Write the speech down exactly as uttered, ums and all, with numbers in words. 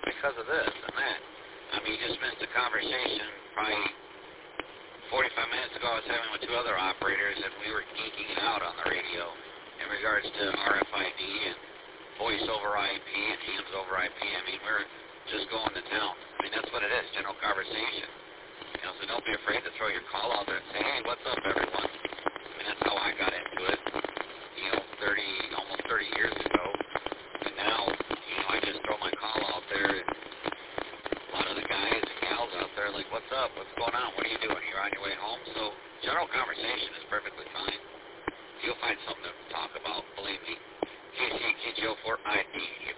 because of this and that. I mean, you just missed a conversation probably forty-five minutes ago I was having with two other operators, and we were geeking out on the radio in regards to R F I D and voice over I P and hams over I P. I mean, we're just going to town. I mean, that's what it is, general conversation. You know, so don't be afraid to throw your call out there and say, hey, what's up, everyone? I mean, that's how I got into it, you know, thirty, almost thirty years ago. And now, you know, I just throw my call out there, and a lot of the guys and gals out there are like, what's up? What's going on? What are you doing? You're on your way home? So general conversation is perfectly fine. You'll find something to talk about, believe me. K C K G O four I D.